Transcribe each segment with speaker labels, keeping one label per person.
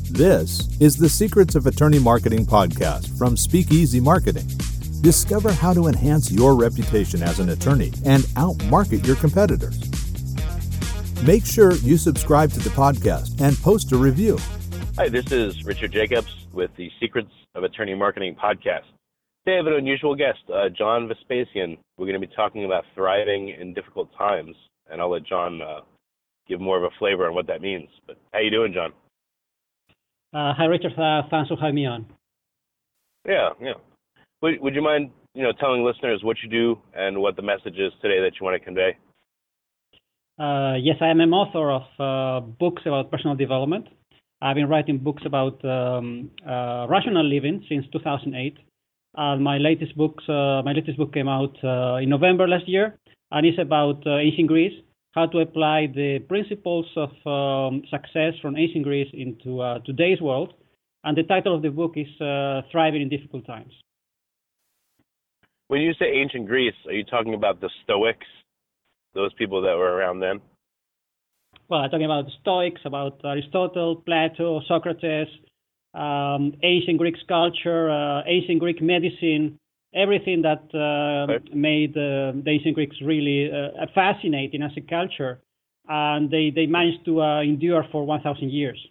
Speaker 1: This is the Secrets of Attorney Marketing podcast from Speakeasy Marketing. Discover how to enhance your reputation as an attorney and outmarket your competitors. Make sure you subscribe to the podcast and post a review.
Speaker 2: Hi, this is Richard Jacobs with the Secrets of Attorney Marketing podcast. Today I have an unusual guest, John Vespasian. We're going to be talking about thriving in difficult times, and I'll let John give more of a flavor on what that means. But how you doing, John?
Speaker 3: Hi, Richard. Thanks for having me on.
Speaker 2: Yeah. Would you mind, telling listeners what you do and what the message is today that you want to convey?
Speaker 3: Yes, I am an author of books about personal development. I've been writing books about rational living since 2008. My latest book came out in November last year, and it's about ancient Greece, how to apply the principles of success from ancient Greece into today's world. And the title of the book is Thriving in Difficult Times.
Speaker 2: When you say ancient Greece, are you talking about the Stoics, those people that were around then?
Speaker 3: Well, I'm talking about the Stoics, about Aristotle, Plato, Socrates, ancient Greek culture, ancient Greek medicine, everything that made the ancient Greeks really fascinating as a culture. And they managed to endure for 1,000 years.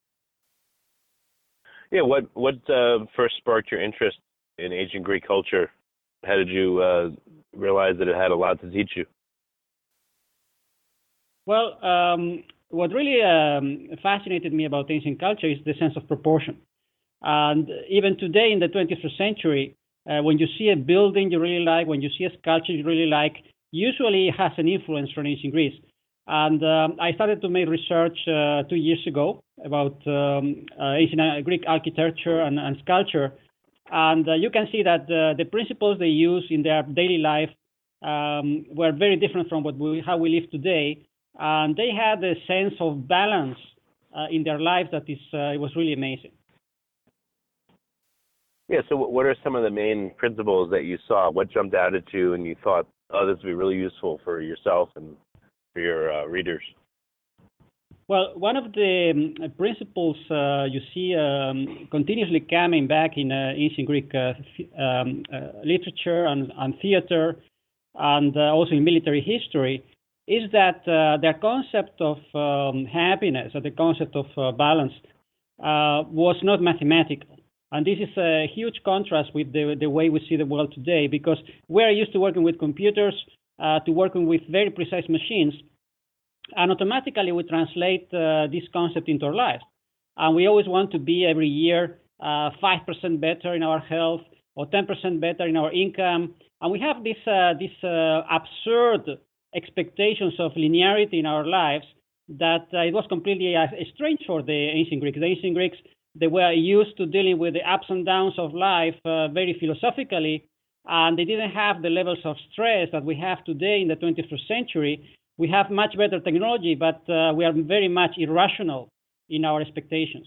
Speaker 2: Yeah, what first sparked your interest in ancient Greek culture? How did you realize that it had a lot to teach you?
Speaker 3: Well, what really fascinated me about ancient culture is the sense of proportion. And even today in the 21st century, when you see a building you really like, when you see a sculpture you really like, usually it has an influence from ancient Greece. And I started to make research 2 years ago about ancient Greek architecture and sculpture. And you can see that the principles they use in their daily life were very different from how we live today. And they had a sense of balance in their lives that it was really amazing.
Speaker 2: Yeah, so what are some of the main principles that you saw? What jumped out at you and you thought, oh, this would be really useful for yourself and for your readers?
Speaker 3: Well, one of the principles you see continuously coming back in ancient Greek literature and theater and also in military history is that their concept of happiness, or the concept of balance, was not mathematical. And this is a huge contrast with the way we see the world today, because we're used to working with computers, to working with very precise machines, and automatically we translate this concept into our lives. And we always want to be every year 5% better in our health or 10% better in our income. And we have this absurd expectations of linearity in our lives that it was completely strange for the ancient Greeks. The ancient Greeks, they were used to dealing with the ups and downs of life very philosophically, and they didn't have the levels of stress that we have today in the 21st century. We have much better technology, but we are very much irrational in our expectations.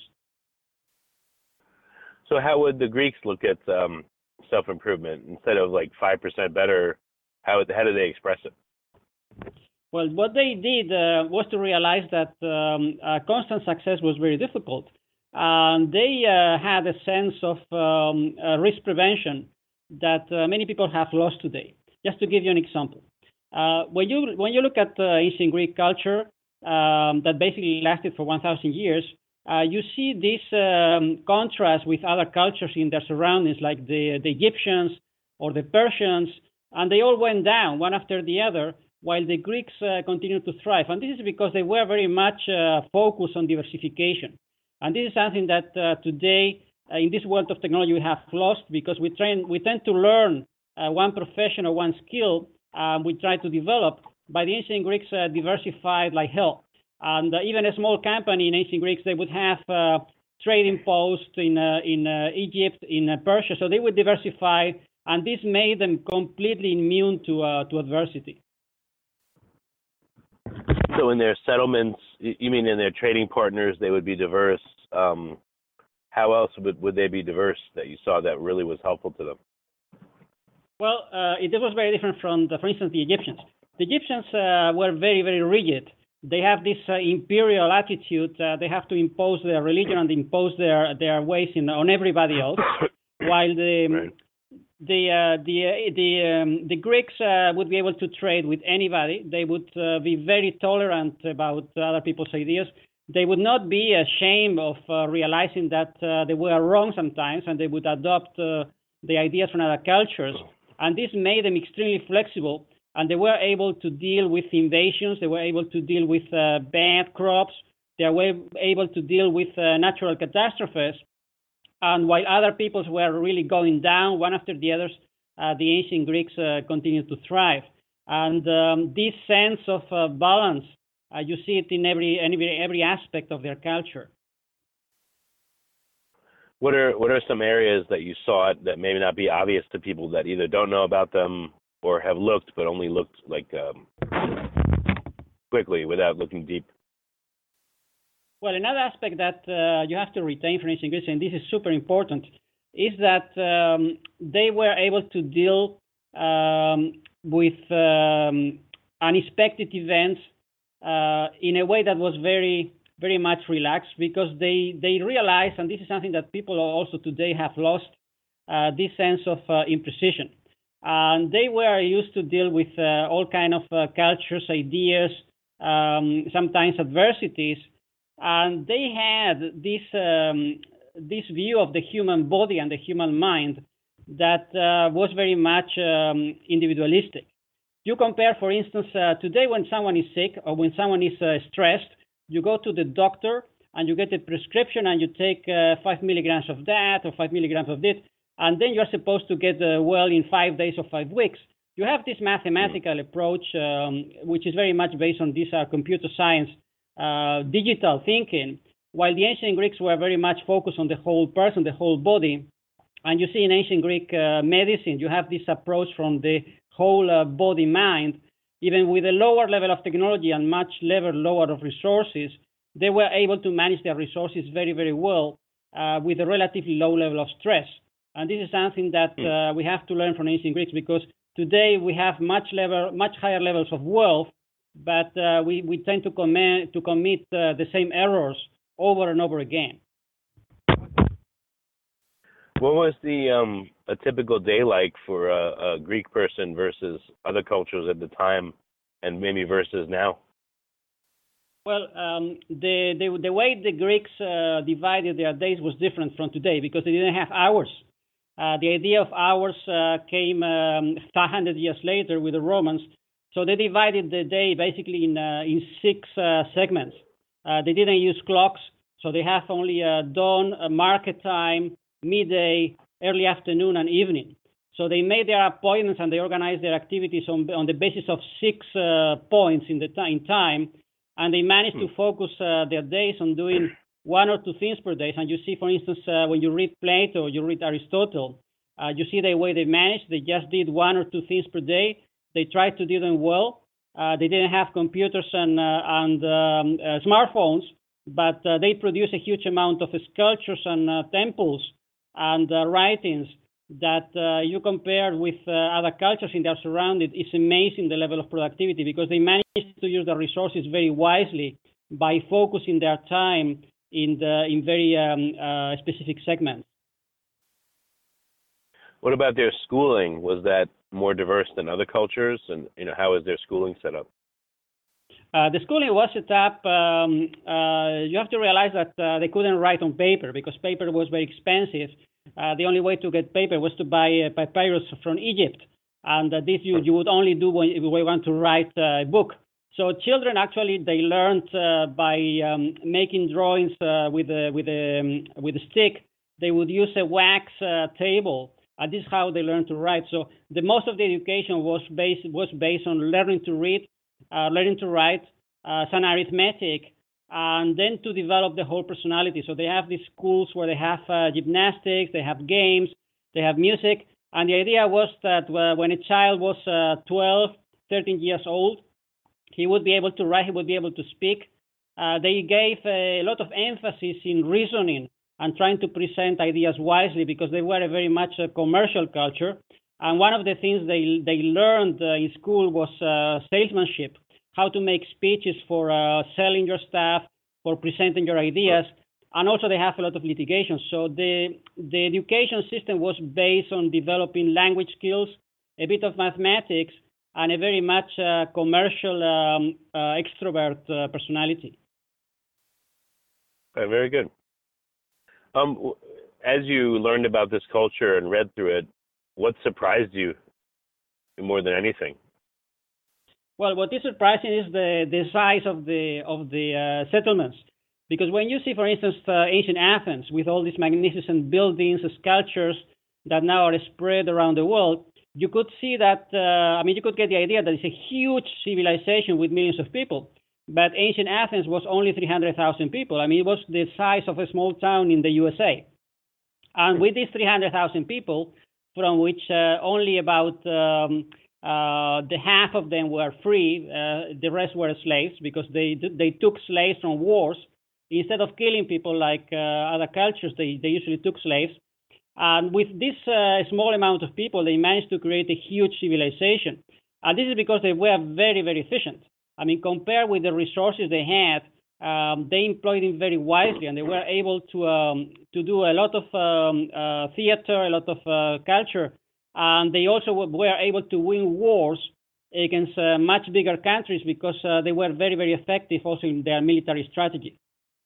Speaker 2: So how would the Greeks look at self-improvement? Instead of like 5% better, how do they express it?
Speaker 3: Well, what they did was to realize that constant success was very difficult. And they had a sense of risk prevention that many people have lost today. Just to give you an example. When you look at ancient Greek culture that basically lasted for 1,000 years, you see this contrast with other cultures in their surroundings, like the Egyptians or the Persians, and they all went down one after the other, while the Greeks continued to thrive. And this is because they were very much focused on diversification. And this is something that today, in this world of technology, we have lost, because we tend to learn one profession or one skill we try to develop. But the ancient Greeks diversified like hell. And even a small company in ancient Greeks, they would have trading posts in Egypt, in Persia. So they would diversify, and this made them completely immune to adversity.
Speaker 2: So in their settlements, you mean in their trading partners, they would be diverse. How else would they be diverse that you saw that really was helpful to them?
Speaker 3: Well, it was very different from, for instance, the Egyptians. The Egyptians were very, very rigid. they have this imperial attitude. They have to impose their religion and impose their ways on everybody else, while the Greeks would be able to trade with anybody. They would be very tolerant about other people's ideas. They would not be ashamed of realizing that they were wrong sometimes, and they would adopt the ideas from other cultures. And this made them extremely flexible, and they were able to deal with invasions. They were able to deal with bad crops. They were able to deal with natural catastrophes. And while other peoples were really going down one after the others, the ancient Greeks continued to thrive. And this sense of balance, you see it in every aspect of their culture.
Speaker 2: What are some areas that you saw it that may not be obvious to people that either don't know about them or have looked but only looked like quickly without looking deep?
Speaker 3: Well, another aspect that you have to retain from ancient Greece, and this is super important, is that they were able to deal with unexpected events in a way that was very, very much relaxed, because they realized, and this is something that people also today have lost, this sense of imprecision. And they were used to deal with all kind of cultures, ideas, sometimes adversities, and they had this view of the human body and the human mind that was very much individualistic. You compare, for instance, today when someone is sick or when someone is stressed, you go to the doctor and you get a prescription and you take 5 milligrams of that or 5 milligrams of this, and then you're supposed to get well in 5 days or 5 weeks. You have this mathematical approach, which is very much based on this computer science, digital thinking, while the ancient Greeks were very much focused on the whole person, the whole body. And you see in ancient Greek medicine, you have this approach from the whole body mind. Even with a lower level of technology and much lower of resources, they were able to manage their resources very, very well with a relatively low level of stress. And this is something that we have to learn from ancient Greeks, because today we have much higher levels of wealth, but we tend to commit the same errors over and over again.
Speaker 2: What was a typical day like for a Greek person versus other cultures at the time, and maybe versus now?
Speaker 3: Well, the way the Greeks divided their days was different from today, because they didn't have hours. The idea of hours came 500 years later with the Romans. So they divided the day basically in 6 segments. They didn't use clocks, so they have only dawn, market time, midday, early afternoon, and evening. So they made their appointments and they organized their activities on the basis of 6 points in time, and they managed to focus their days on doing 1 or 2 things per day. And you see, for instance, when you read Plato, you read Aristotle, you see the way they managed. They just did 1 or 2 things per day. They tried to do them well. They didn't have computers and smartphones, but they produced a huge amount of sculptures and temples and writings that you compare with other cultures in their surroundings. It's amazing the level of productivity, because they managed to use the resources very wisely by focusing their time in very specific segments.
Speaker 2: What about their schooling? Was that more diverse than other cultures? And how is their schooling set up?
Speaker 3: The schooling was set up. You have to realize that they couldn't write on paper because paper was very expensive. The only way to get paper was to buy papyrus from Egypt, and this you would only do when you want to write a book. So children actually they learned by making drawings with a stick. They would use a wax table. And this is how they learned to write. So the most of the education was based on learning to read, learning to write, some arithmetic, and then to develop the whole personality. So they have these schools where they have gymnastics, they have games, they have music. And the idea was that when a child was 12, 13 years old, he would be able to write, he would be able to speak. They gave a lot of emphasis in reasoning and trying to present ideas wisely, because they were a very much a commercial culture. And one of the things they learned in school was salesmanship. how to make speeches for selling your stuff, for presenting your ideas, and also they have a lot of litigation. So the education system was based on developing language skills, a bit of mathematics, and a very much commercial extrovert personality.
Speaker 2: Very good. As you learned about this culture and read through it, what surprised you more than anything?
Speaker 3: Well, what is surprising is the size of the settlements, because when you see, for instance, ancient Athens with all these magnificent buildings, sculptures that now are spread around the world, you could see that. You could get the idea that it's a huge civilization with millions of people. But ancient Athens was only 300,000 people. It was the size of a small town in the USA. And with these 300,000 people, from which only about the half of them were free, the rest were slaves, because they took slaves from wars. Instead of killing people like other cultures, they usually took slaves. And with this small amount of people, they managed to create a huge civilization. And this is because they were very, very efficient. Compared with the resources they had, they employed them very wisely, and they were able to do a lot of theater, a lot of culture, and they also were able to win wars against much bigger countries because they were very, very effective also in their military strategy.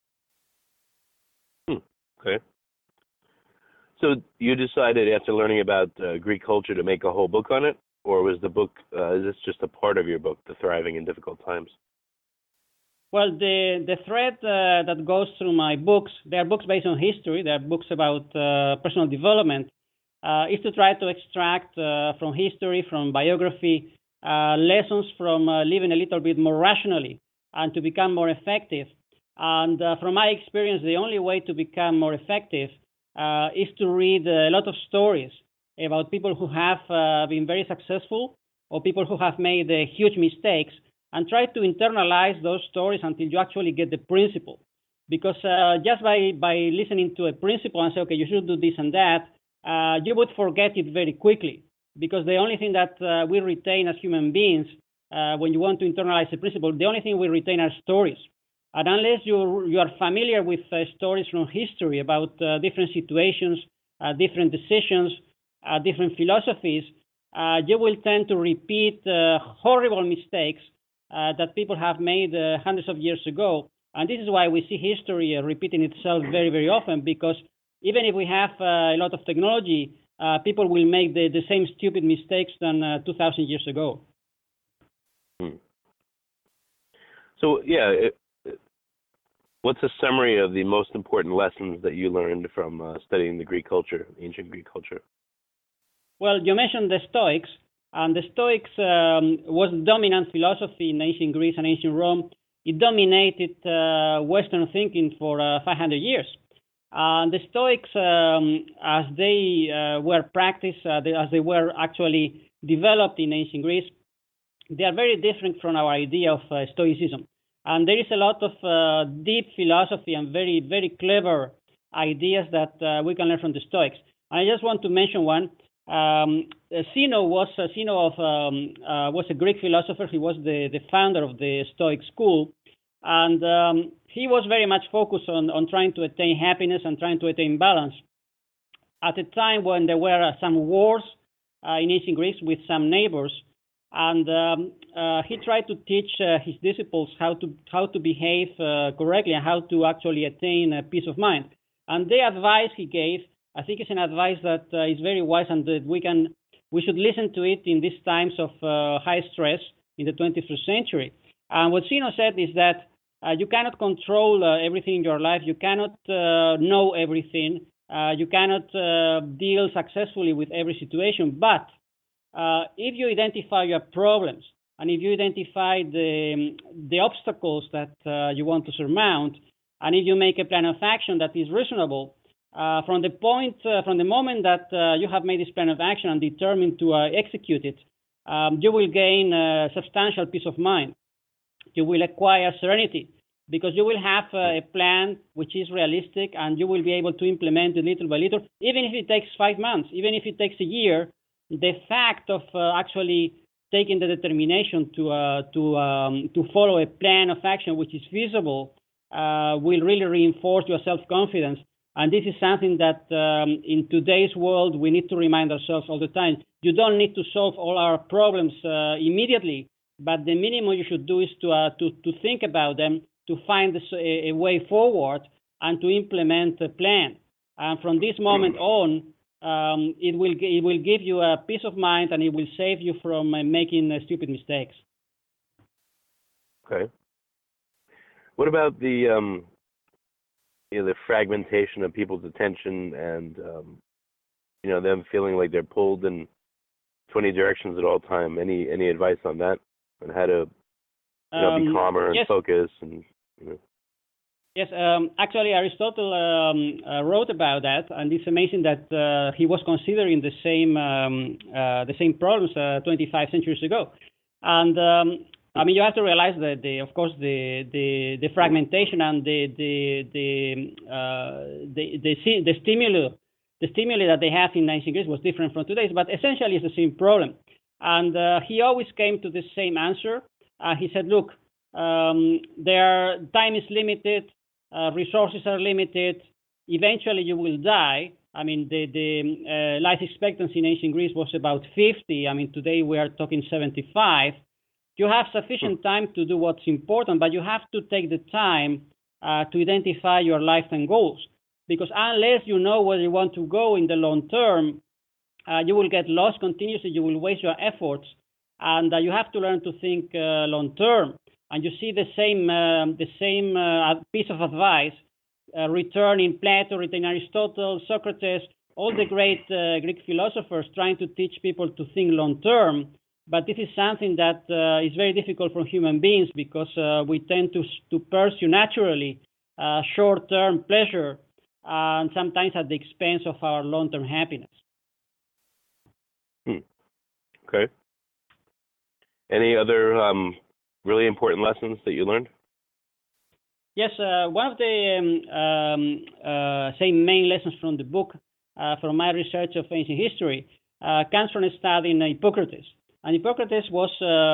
Speaker 2: Okay. So you decided after learning about Greek culture to make a whole book on it? Or was the book, is this just a part of your book, The Thriving in Difficult Times?
Speaker 3: Well, the thread that goes through my books, they are books based on history, they are books about personal development, is to try to extract from history, from biography, lessons from living a little bit more rationally and to become more effective. And from my experience, the only way to become more effective is to read a lot of stories about people who have been very successful or people who have made huge mistakes, and try to internalize those stories until you actually get the principle. Because just by listening to a principle and say, okay, you should do this and that, you would forget it very quickly. Because the only thing that we retain as human beings, when you want to internalize a principle, the only thing we retain are stories. And unless you are familiar with stories from history about different situations, different decisions, different philosophies, you will tend to repeat horrible mistakes that people have made hundreds of years ago. And this is why we see history repeating itself very, very often, because even if we have a lot of technology, people will make the same stupid mistakes than 2,000 years ago.
Speaker 2: So, what's a summary of the most important lessons that you learned from studying the Greek culture, ancient Greek culture?
Speaker 3: Well, you mentioned the Stoics, and the Stoics was the dominant philosophy in ancient Greece and ancient Rome. It dominated Western thinking for 500 years. The Stoics, as they were practiced, as they were actually developed in ancient Greece, they are very different from our idea of Stoicism. And there is a lot of deep philosophy and very, very clever ideas that we can learn from the Stoics. And I just want to mention one. Zeno was a Greek philosopher. He was the founder of the Stoic school, and he was very much focused on trying to attain happiness and trying to attain balance. At a time when there were some wars in ancient Greece with some neighbors, and he tried to teach his disciples how to behave correctly and how to actually attain peace of mind. And the advice he gave, I think, is an advice that is very wise, and that we should listen to it in these times of high stress in the 21st century. And what Zeno said is that you cannot control everything in your life. You cannot know everything. You cannot deal successfully with every situation. But if you identify your problems, and if you identify the obstacles that you want to surmount, and if you make a plan of action that is reasonable, from the moment that you have made this plan of action and determined to execute it, you will gain substantial peace of mind. You will acquire serenity because you will have a plan which is realistic, and you will be able to implement it little by little, even if it takes 5 months, even if it takes a year. The fact of actually taking the determination to follow a plan of action which is feasible will really reinforce your self-confidence. And this is something that in today's world we need to remind ourselves all the time. You don't need to solve all our problems immediately, but the minimum you should do is to think about them, to find a way forward, and to implement a plan. And from this moment on, it will give you a peace of mind, and it will save you from making stupid mistakes.
Speaker 2: Okay. What about the the fragmentation of people's attention and them feeling like they're pulled in 20 directions at all time? Any advice on that, on how to be calmer and focus and
Speaker 3: Yes, actually Aristotle wrote about that, and it's amazing that he was considering the same problems 25 centuries ago. And you have to realize that of course the fragmentation and the stimuli that they have in ancient Greece was different from today's, but essentially it's the same problem. And he always came to the same answer. He said, look, time is limited. Resources are limited. Eventually, you will die. The life expectancy in ancient Greece was about 50. Today we are talking 75. You have sufficient time to do what's important, but you have to take the time to identify your lifetime goals. Because unless you know where you want to go in the long term, you will get lost continuously. You will waste your efforts, and you have to learn to think long term. And you see the same piece of advice return in Plato, return in Aristotle, Socrates, all the great Greek philosophers trying to teach people to think long term. But this is something that is very difficult for human beings because we tend to pursue naturally short-term pleasure and sometimes at the expense of our long-term happiness.
Speaker 2: Okay. Any other really important lessons that you learned?
Speaker 3: Yes, one of the main lessons from the book, from my research of ancient history, comes from a study in Hippocrates. And Hippocrates was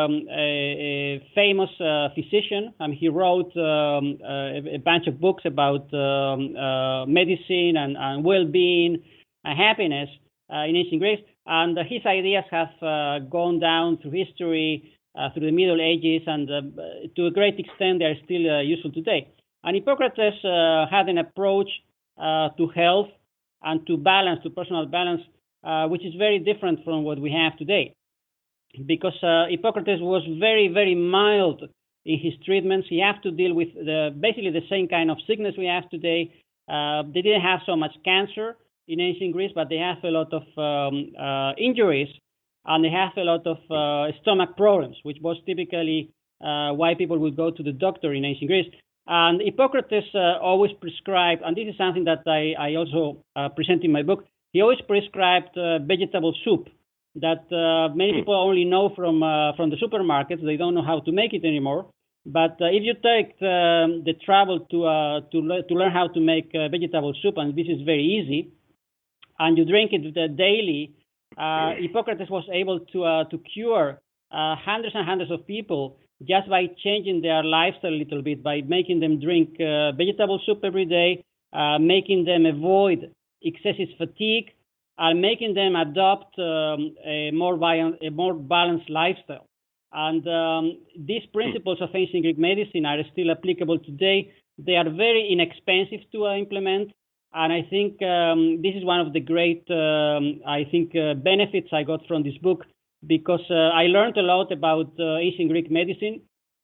Speaker 3: a famous physician. He wrote a bunch of books about medicine and well-being and happiness in ancient Greece. And his ideas have gone down through history, through the Middle Ages, and to a great extent they are still useful today. And Hippocrates had an approach to health and to balance, to personal balance, which is very different from what we have today. Because Hippocrates was very, very mild in his treatments. He had to deal with basically the same kind of sickness we have today. They didn't have so much cancer in ancient Greece, but they have a lot of injuries, and they have a lot of stomach problems, which was typically why people would go to the doctor in ancient Greece. And Hippocrates always prescribed, and this is something that I also present in my book, he always prescribed vegetable soup that many people only know from the supermarkets. They don't know how to make it anymore. But if you take the trouble to learn how to make vegetable soup, and this is very easy, and you drink it daily, Hippocrates was able to cure hundreds and hundreds of people just by changing their lifestyle a little bit, by making them drink vegetable soup every day, making them avoid excessive fatigue, and making them adopt a more balanced lifestyle. And these principles of ancient Greek medicine are still applicable today. They are very inexpensive to implement. And I think this is one of the great, benefits I got from this book, because I learned a lot about ancient Greek medicine.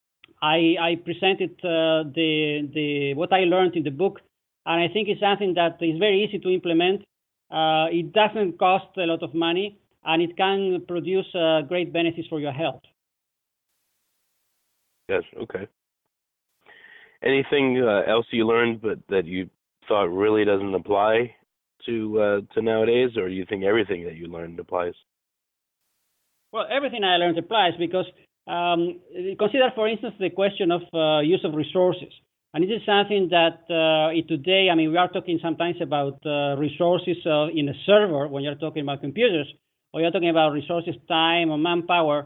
Speaker 3: I presented what I learned in the book, and I think it's something that is very easy to implement. It doesn't cost a lot of money, and it can produce great benefits for your health.
Speaker 2: Yes. Okay. Anything else you learned, but that you thought really doesn't apply to nowadays, or do you think everything that you learned applies?
Speaker 3: Well, everything I learned applies, because consider, for instance, the question of use of resources. And it is something that today, we are talking sometimes about resources in a server when you're talking about computers, or you're talking about resources, time, or manpower.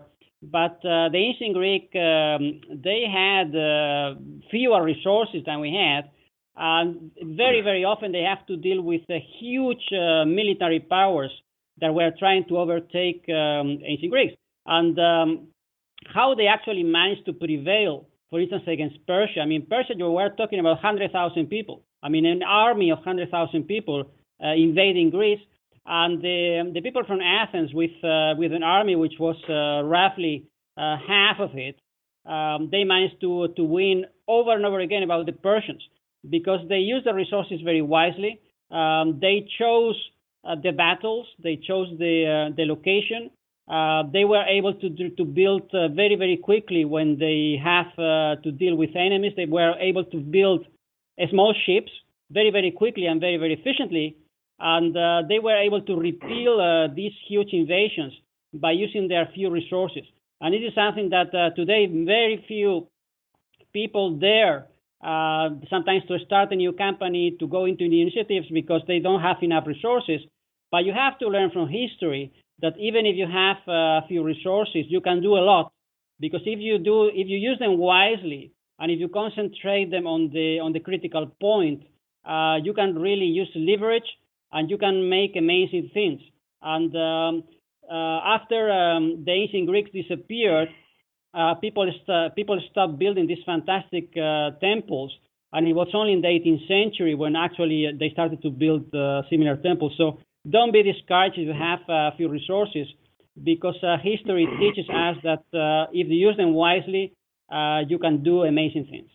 Speaker 3: But the ancient Greek, they had fewer resources than we had, and very, very often they have to deal with huge military powers that were trying to overtake ancient Greeks. And how they actually managed to prevail, for instance, against Persia. I mean, Persia, you were talking about 100,000 people. I mean, an army of 100,000 people invading Greece. And the people from Athens, with an army which was roughly half of it, they managed to win over and over again about the Persians because they used the resources very wisely. They chose the battles, they chose the location. They were able to build very, very quickly when they have to deal with enemies. They were able to build small ships very, very quickly and very, very efficiently. And they were able to repel these huge invasions by using their few resources. And it is something that today very few people dare sometimes to start a new company, to go into new initiatives because they don't have enough resources. But you have to learn from history that even if you have a few resources, you can do a lot. Because if you use them wisely and if you concentrate them on the critical point, you can really use leverage. And you can make amazing things. And after the ancient Greeks disappeared, people stopped building these fantastic temples. And it was only in the 18th century when actually they started to build similar temples. So don't be discouraged if you have a few resources, because history teaches us that if you use them wisely, you can do amazing things.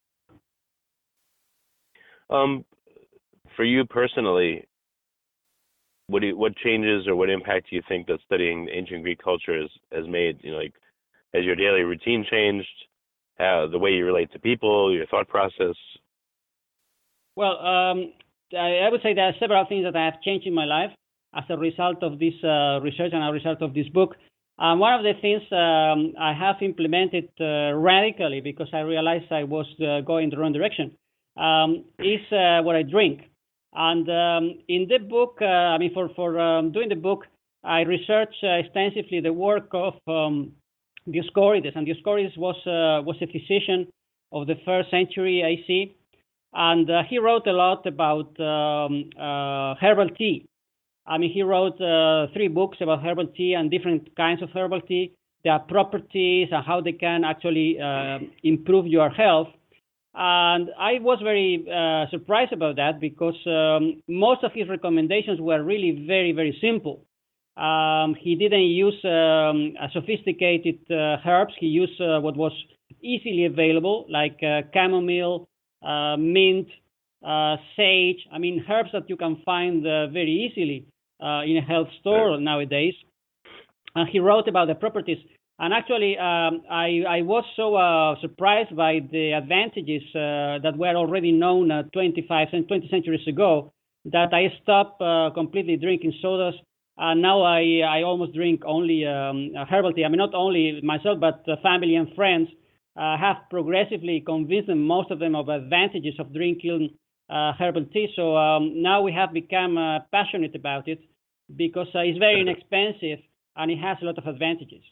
Speaker 2: For you personally, what changes or what impact do you think that studying ancient Greek culture has made? You know, like, has your daily routine changed? The way you relate to people, your thought process?
Speaker 3: Well, I would say there are several things that have changed in my life as a result of this research and a result of this book. One of the things I have implemented radically, because I realized I was going the wrong direction, is what I drink. And in the book, for doing the book, I researched extensively the work of Dioscorides, and Dioscorides was a physician of the 1st century AC, and he wrote a lot about herbal tea. I mean, he wrote 3 books about herbal tea and different kinds of herbal tea, their properties and how they can actually improve your health. And I was very surprised about that because most of his recommendations were really very, very simple. He didn't use sophisticated herbs. He used what was easily available, like chamomile, mint, sage. I mean, herbs that you can find very easily in a health store nowadays. And he wrote about the properties. And actually, I was so surprised by the advantages that were already known 20 centuries ago that I stopped completely drinking sodas. And now I almost drink only herbal tea. I mean, not only myself, but family and friends have progressively convinced them, most of them, of advantages of drinking herbal tea. So now we have become passionate about it because it's very inexpensive and it has a lot of advantages.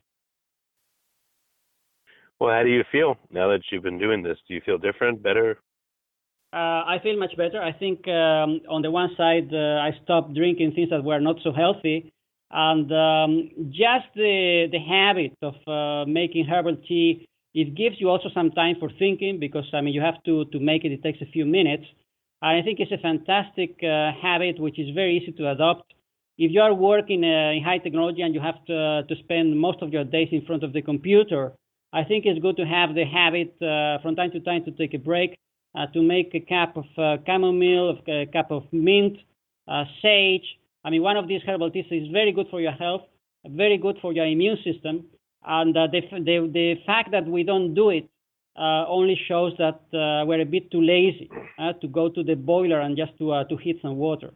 Speaker 2: Well, how do you feel now that you've been doing this? Do you feel different, better?
Speaker 3: I feel much better. I think on the one side, I stopped drinking things that were not so healthy. And just the habit of making herbal tea, it gives you also some time for thinking because, I mean, you have to make it. It takes a few minutes. And I think it's a fantastic habit, which is very easy to adopt. If you are working in high technology and you have to spend most of your days in front of the computer, I think it's good to have the habit from time to time to take a break, to make a cup of chamomile, a cup of mint, sage. I mean, one of these herbal teas is very good for your health, very good for your immune system. And the fact that we don't do it only shows that we're a bit too lazy to go to the boiler and just to heat some water.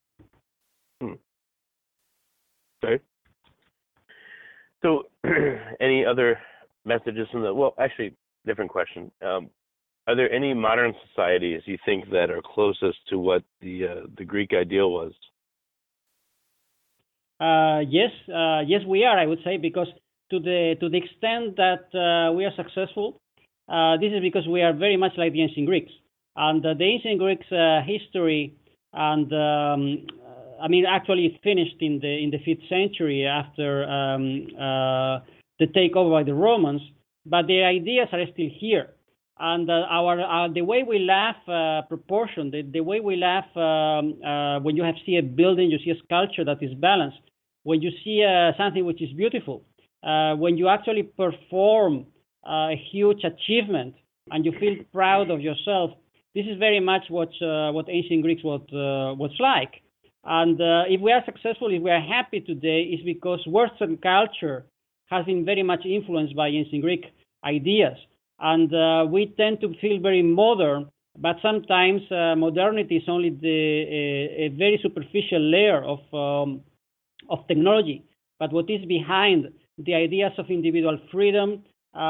Speaker 2: Okay. So, any other messages from well, actually, different question. Are there any modern societies you think that are closest to what the Greek ideal was?
Speaker 3: Yes, we are, I would say, because to the extent that we are successful, this is because we are very much like the ancient Greeks. And the ancient Greeks' history, and actually it finished in the 5th century after the takeover by the Romans, but the ideas are still here. And the way we laugh proportion, the way we laugh when you see a building, you see a sculpture that is balanced, when you see something which is beautiful, when you actually perform a huge achievement and you feel proud of yourself, this is very much what ancient Greeks was like. And if we are successful, if we are happy today, it's because Western culture has been very much influenced by ancient Greek ideas. And we tend to feel very modern, but sometimes modernity is only a very superficial layer of technology. But what is behind the ideas of individual freedom,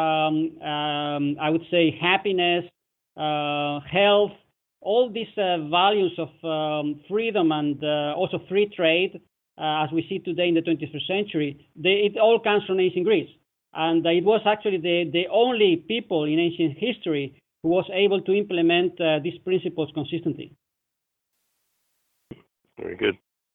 Speaker 3: I would say happiness, health, all these values of freedom and also free trade, as we see today in the 21st century, it all comes from ancient Greece. And it was actually the only people in ancient history who was able to implement these principles consistently.
Speaker 2: Very good.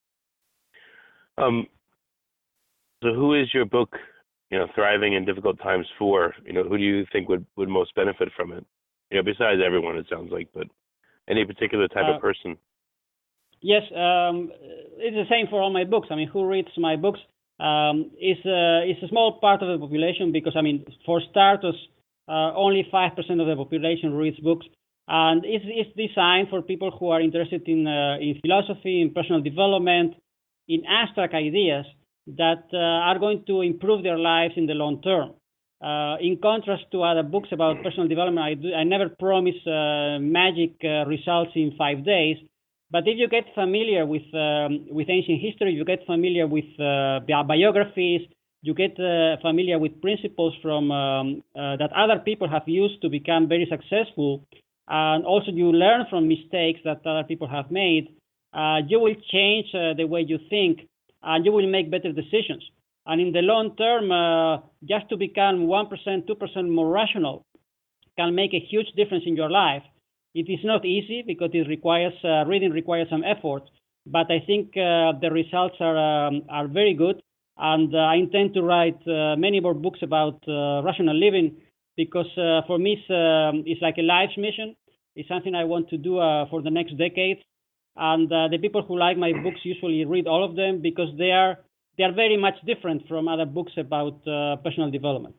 Speaker 2: So who is your book, Thriving in Difficult Times for? Who do you think would most benefit from it? Besides everyone, it sounds like, but any particular type of person?
Speaker 3: Yes, it's the same for all my books. Who reads my books? It's a small part of the population because, for starters, only 5% of the population reads books. And it's designed for people who are interested in philosophy, in personal development, in abstract ideas that are going to improve their lives in the long term. In contrast to other books about personal development, I never promise magic results in 5 days. But if you get familiar with ancient history, you get familiar with biographies, you get familiar with principles from that other people have used to become very successful, and also you learn from mistakes that other people have made, you will change the way you think, and you will make better decisions. And in the long term, just to become 1%, 2% more rational can make a huge difference in your life. It is not easy because it requires reading requires some effort, but I think the results are very good, and I intend to write many more books about rational living because for me it's like a life's mission. It's something I want to do for the next decades, and the people who like my books usually read all of them because they are very much different from other books about personal development.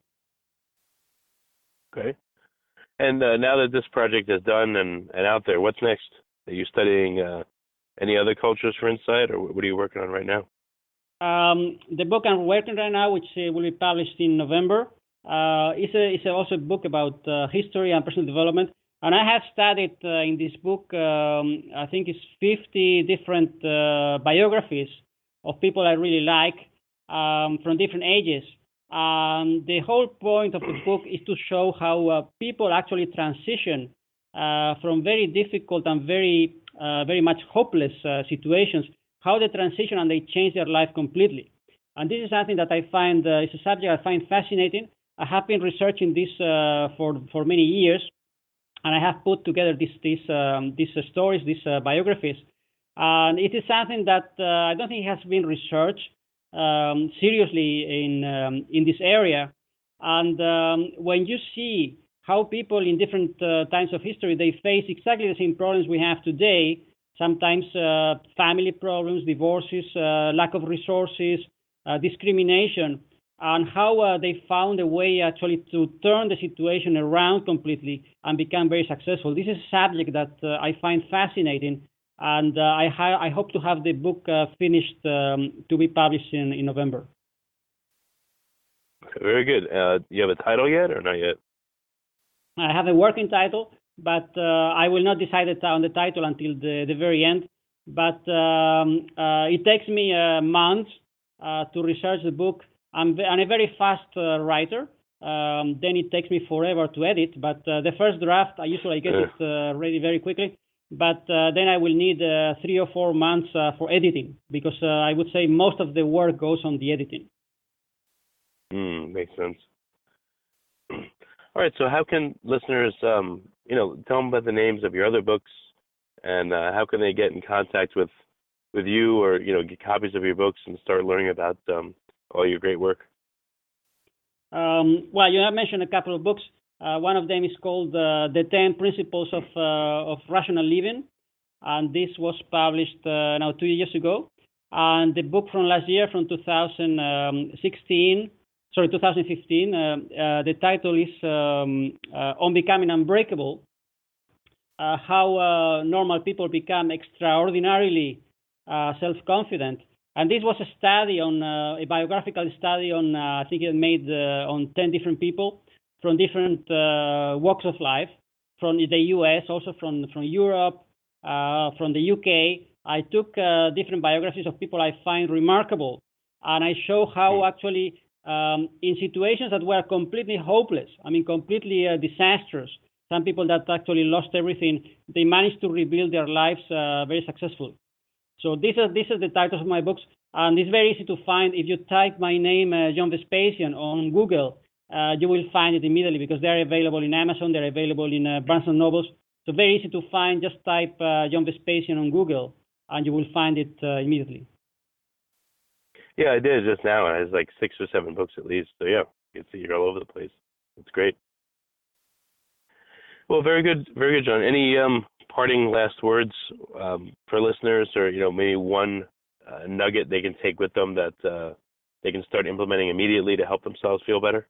Speaker 2: Okay. And now that this project is done and out there, what's next? Are you studying any other cultures for insight, or what are you working on right now?
Speaker 3: The book I'm working right now, which will be published in November, is also a book about history and personal development. And I have studied in this book, I think it's 50 different biographies of people I really like from different ages. The whole point of the book is to show how people actually transition from very difficult and very much hopeless situations, how they transition and they change their life completely. And this is something that I find is a subject I find fascinating. I have been researching this for many years, and I have put together these stories, these biographies. And it is something that I don't think has been researched seriously in this area. And when you see how people in different times of history, they face exactly the same problems we have today, sometimes family problems, divorces, lack of resources, discrimination, and how they found a way actually to turn the situation around completely and become very successful. This is a subject that I find fascinating. And I hope to have the book finished to be published in November.
Speaker 2: Okay, very good. Do you have a title yet or not yet?
Speaker 3: I have a working title, but I will not decide on the title until the very end. But it takes me months to research the book. I'm a very fast writer. Then it takes me forever to edit. But the first draft, I usually get it ready very quickly. But then I will need 3 or 4 months for editing because I would say most of the work goes on the editing.
Speaker 2: Makes sense. All right, so how can listeners, tell them about the names of your other books, and how can they get in contact with you, or get copies of your books and start learning about all your great work?
Speaker 3: Well, you have mentioned a couple of books. One of them is called The 10 Principles of Rational Living, and this was published now 2 years ago. And the book from last year, from 2015, the title is On Becoming Unbreakable, how normal people become extraordinarily self-confident. And this was a study on a biographical study on, I think it made on 10 different people from different walks of life, from the US, also from Europe, from the UK. I took different biographies of people I find remarkable, and I show how actually in situations that were completely hopeless, completely disastrous, some people that actually lost everything, they managed to rebuild their lives very successfully. So this is the titles of my books, and it's very easy to find. If you type my name, John Vespasian, on Google, you will find it immediately, because they're available in Amazon, they're available in Barnes & Nobles. So very easy to find. Just type John Vespasian on Google, and you will find it immediately.
Speaker 2: Yeah, I did just now, and it has like 6 or 7 books at least. So yeah, you can see you're all over the place. It's great. Well, very good, John. Any parting last words for listeners, or maybe one nugget they can take with them that they can start implementing immediately to help themselves feel better?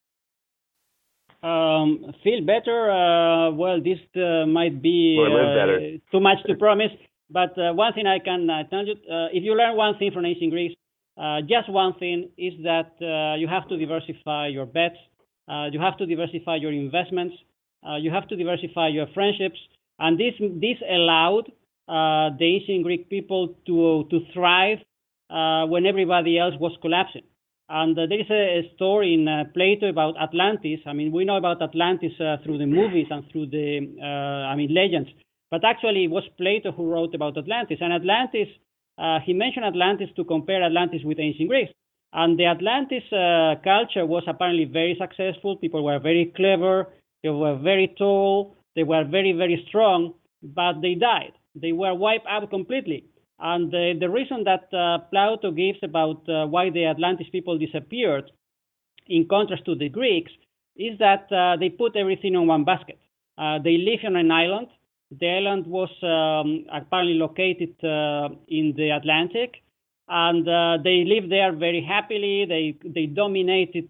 Speaker 3: Feel better? Well, this might be too much to promise. But one thing I can tell you, if you learn one thing from Ancient Greeks, just one thing, is that you have to diversify your bets, you have to diversify your investments, you have to diversify your friendships, and this allowed the Ancient Greek people to thrive when everybody else was collapsing. And there is a story in Plato about Atlantis. We know about Atlantis through the movies and through the legends. But actually, it was Plato who wrote about Atlantis. And Atlantis, he mentioned Atlantis to compare Atlantis with ancient Greece. And the Atlantis culture was apparently very successful. People were very clever. They were very tall. They were very, very strong. But they died. They were wiped out completely. And the reason that Plato gives about why the Atlantis people disappeared, in contrast to the Greeks, is that they put everything on one basket. They live on an island. The island was apparently located in the Atlantic, and they lived there very happily. They dominated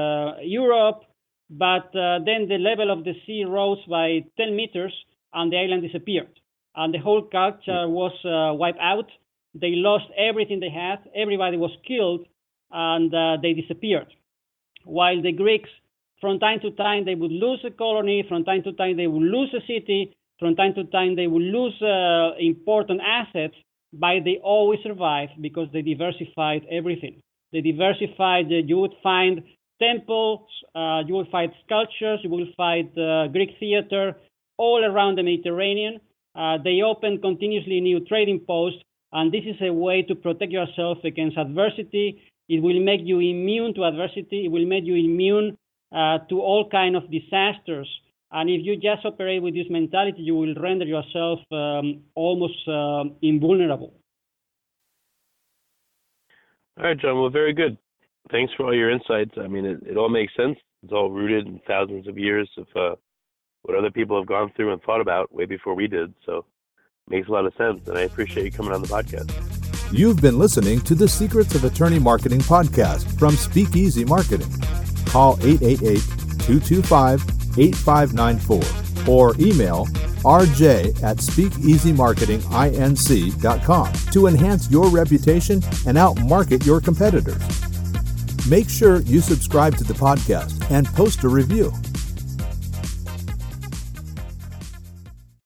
Speaker 3: Europe, but then the level of the sea rose by 10 meters, and the island disappeared. And the whole culture was wiped out. They lost everything they had. Everybody was killed, and they disappeared. While the Greeks, from time to time, they would lose a colony. From time to time, they would lose a city. From time to time, they would lose important assets, but they always survived because they diversified everything. They diversified. You would find temples, you will find sculptures, you will find Greek theater all around the Mediterranean. They open continuously new trading posts, and this is a way to protect yourself against adversity. It will make you immune to adversity. It will make you immune to all kinds of disasters. And if you just operate with this mentality, you will render yourself almost invulnerable.
Speaker 2: All right, John. Well, very good. Thanks for all your insights. It all makes sense. It's all rooted in thousands of years of what other people have gone through and thought about way before we did. So it makes a lot of sense, and I appreciate you coming on the podcast.
Speaker 1: You've been listening to the Secrets of Attorney Marketing podcast from Speakeasy Marketing. Call 888-225-8594 or email rj@speakeasymarketinginc.com to enhance your reputation and outmarket your competitors. Make sure you subscribe to the podcast and post a review.